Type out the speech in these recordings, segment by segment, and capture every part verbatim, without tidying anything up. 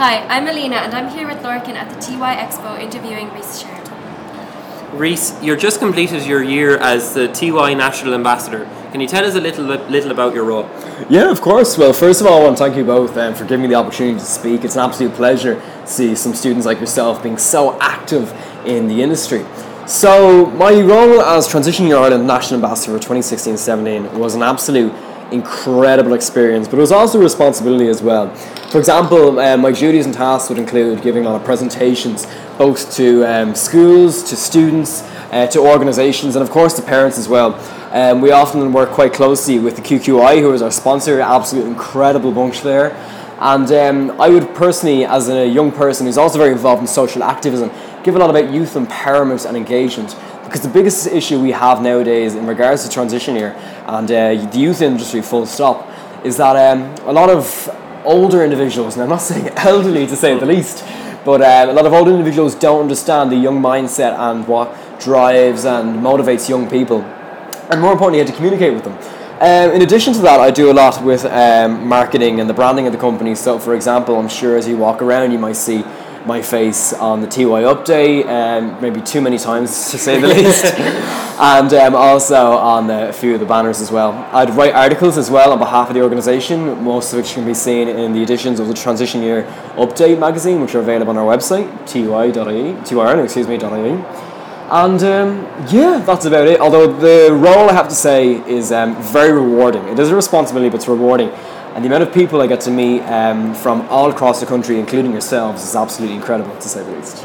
Hi, I'm Alina and I'm here with Lorcan at the T Y Expo interviewing Rhys Sheridan. Rhys, you've just completed your year as the T Y National Ambassador. Can you tell us a little little about your role? Yeah, of course. Well, first of all, I want to thank you both um, for giving me the opportunity to speak. It's an absolute pleasure to see some students like yourself being so active in the industry. So, my role as Transition Year Ireland National Ambassador for twenty sixteen seventeen was an absolute incredible experience, but it was also a responsibility as well. For example, uh, my duties and tasks would include giving a lot of presentations both to um, schools, to students, uh, to organisations, and of course to parents as well. Um, we often work quite closely with the Q Q I, who is our sponsor, absolute incredible bunch there. And um, I would personally, as a young person who's also very involved in social activism, give a lot about youth empowerment and engagement. Because the biggest issue we have nowadays in regards to transition year and uh, the youth industry full stop is that um, a lot of older individuals, and I'm not saying elderly to say the least, but uh, a lot of older individuals don't understand the young mindset and what drives and motivates young people, and more importantly, how to communicate with them. Um, in addition to that, I do a lot with um, marketing and the branding of the company. So for example, I'm sure as you walk around you might see my face on the T Y update, um, maybe too many times to say the least, and um, also on a few of the banners as well. I'd write articles as well on behalf of the organisation, most of which can be seen in the editions of the Transition Year Update magazine, which are available on our website, T Y dot I E, T Y Ireland, excuse me, .I E. And um, yeah, that's about it. Although the role, I have to say, is um, very rewarding. It is a responsibility, but it's rewarding. And the amount of people I get to meet um, from all across the country, including yourselves, is absolutely incredible, to say the least.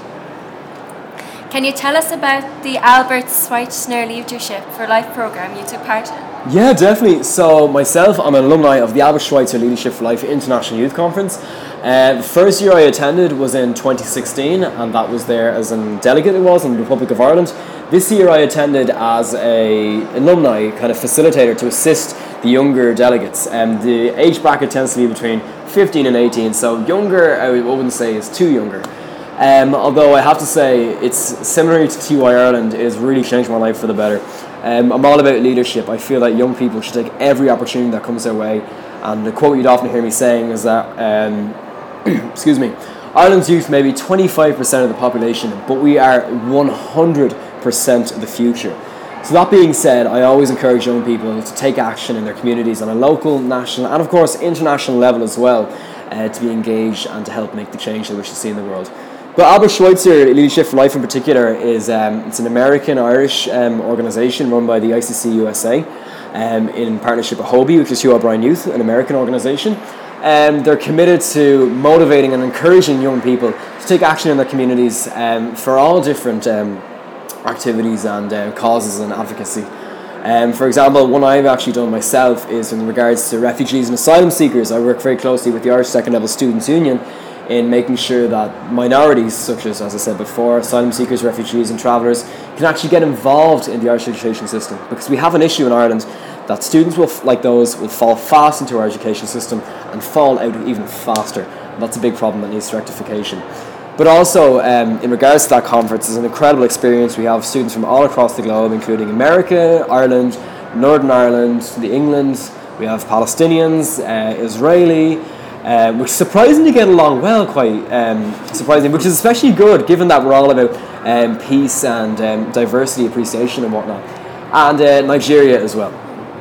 Can you tell us about the Albert Schweitzer Leadership for Life programme you took part in? Yeah, definitely. So myself, I'm an alumni of the Albert Schweitzer Leadership for Life International Youth Conference. Uh, the first year I attended was in twenty sixteen, and that was there as a delegate, it was, in the Republic of Ireland. This year I attended as a alumni kind of facilitator to assist the younger delegates. Um, the age bracket tends to be between fifteen and eighteen, so younger I wouldn't say is too younger. Um, although I have to say it's similar to T Y Ireland, it has really changed my life for the better. Um, I'm all about leadership. I feel that young people should take every opportunity that comes their way, and the quote you'd often hear me saying is that um, excuse me, Ireland's youth may be twenty-five percent of the population, but we are one hundred percent of the future. So that being said, I always encourage young people to take action in their communities on a local, national and of course international level as well, uh, to be engaged and to help make the change they wish to see in the world. But Albert Schweitzer Leadership for Life in particular is um, it's an American-Irish um, organisation run by the I C C U S A um, in partnership with Hobie, which is Hugh O'Brien Youth, an American organisation. Um, they're committed to motivating and encouraging young people to take action in their communities um, for all different um, activities and uh, causes and advocacy. Um, for example, one I've actually done myself is in regards to refugees and asylum seekers. I work very closely with the Irish Second Level Students' Union in making sure that minorities, such as, as I said before, asylum seekers, refugees and travellers, can actually get involved in the Irish education system. Because we have an issue in Ireland that students will, like those will fall fast into our education system and fall out even faster. And that's a big problem that needs rectification. But also, um, in regards to that conference, it's an incredible experience. We have students from all across the globe, including America, Ireland, Northern Ireland, the England. We have Palestinians, uh, Israeli, uh, which surprisingly get along well, quite um, surprising, which is especially good given that we're all about um, peace and um, diversity appreciation and whatnot. And uh, Nigeria as well.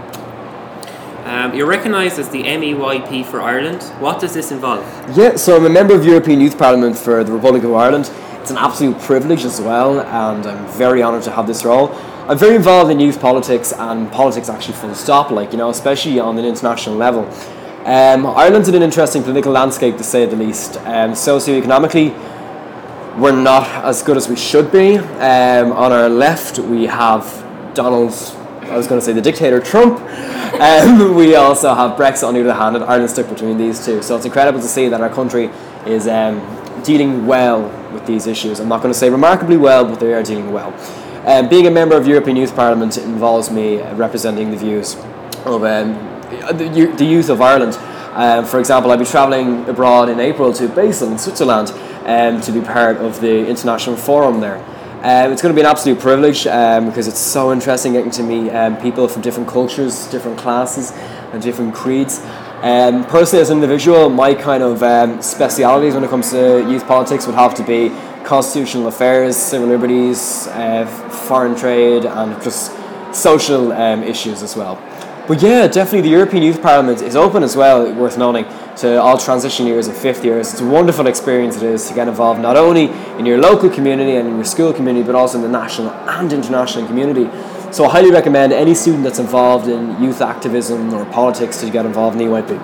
Um, you're recognised as the M E Y P for Ireland. What does this involve? Yeah, so I'm a member of European Youth Parliament for the Republic of Ireland. It's an absolute privilege as well, and I'm very honoured to have this role. I'm very involved in youth politics and politics actually full stop, like, you know, especially on an international level. Um, Ireland's in an interesting political landscape, to say the least. Um, socioeconomically, we're not as good as we should be. Um, on our left, we have Donald, I was going to say the dictator, Trump. Um, we also have Brexit on the other hand, and Ireland's stuck between these two. So it's incredible to see that our country is um, dealing well with these issues. I'm not going to say remarkably well, but they are dealing well. Um, being a member of European Youth Parliament involves me representing the views of um, the, the youth of Ireland. Um, for example, I'll be travelling abroad in April to Basel in Switzerland um, to be part of the international forum there. Um, it's going to be an absolute privilege um, because it's so interesting getting to meet um, people from different cultures, different classes and different creeds. Um, personally, as an individual, my kind of um, specialities when it comes to youth politics would have to be constitutional affairs, civil liberties, uh, foreign trade, and just social um, issues as well. But yeah, definitely the European Youth Parliament is open as well, worth noting, to all transition years and fifth years. It's a wonderful experience it is to get involved not only in your local community and in your school community, but also in the national and international community. So I highly recommend any student that's involved in youth activism or politics to get involved in E Y P.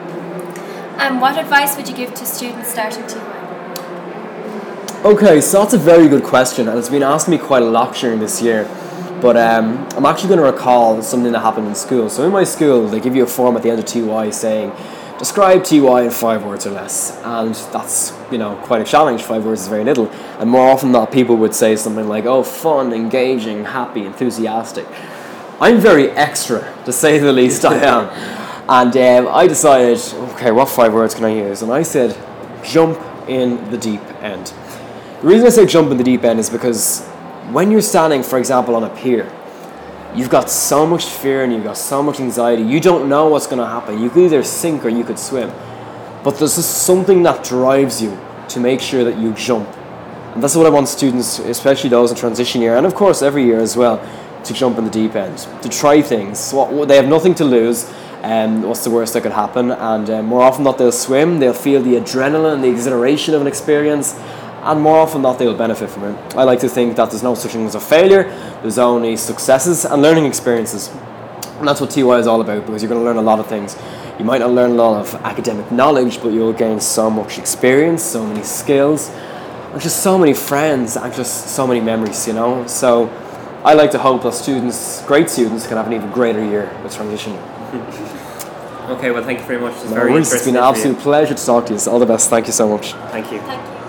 And what advice would you give to students starting T Y? Okay, so that's a very good question, and it's been asked me quite a lot during this year. But um, I'm actually going to recall something that happened in school. So in my school, they give you a form at the end of T Y saying, describe T Y in five words or less. And that's, you know, quite a challenge. Five words is very little. And more often than not, people would say something like, oh, fun, engaging, happy, enthusiastic. I'm very extra, to say the least I am. And um, I decided, okay, what five words can I use? And I said, jump in the deep end. The reason I say jump in the deep end is because when you're standing, for example, on a pier, you've got so much fear and you've got so much anxiety. You don't know what's going to happen. You could either sink or you could swim. But there's just something that drives you to make sure that you jump. And that's what I want students, especially those in transition year, and of course every year as well, to jump in the deep end, to try things. They have nothing to lose. Um, what's the worst that could happen? And uh, more often than not, they'll swim. They'll feel the adrenaline, the exhilaration of an experience. And more often than not, they'll benefit from it. I like to think that there's no such thing as a failure. There's only successes and learning experiences. And that's what T Y is all about, because you're going to learn a lot of things. You might not learn a lot of academic knowledge, but you'll gain so much experience, so many skills, and just so many friends, and just so many memories, you know? So I like to hope that students, great students, can have an even greater year with transition. Okay, well, thank you very much. It's No very worries. It's interesting. been an absolute pleasure to talk to you. All the best. Thank you so much. Thank you. Thank you.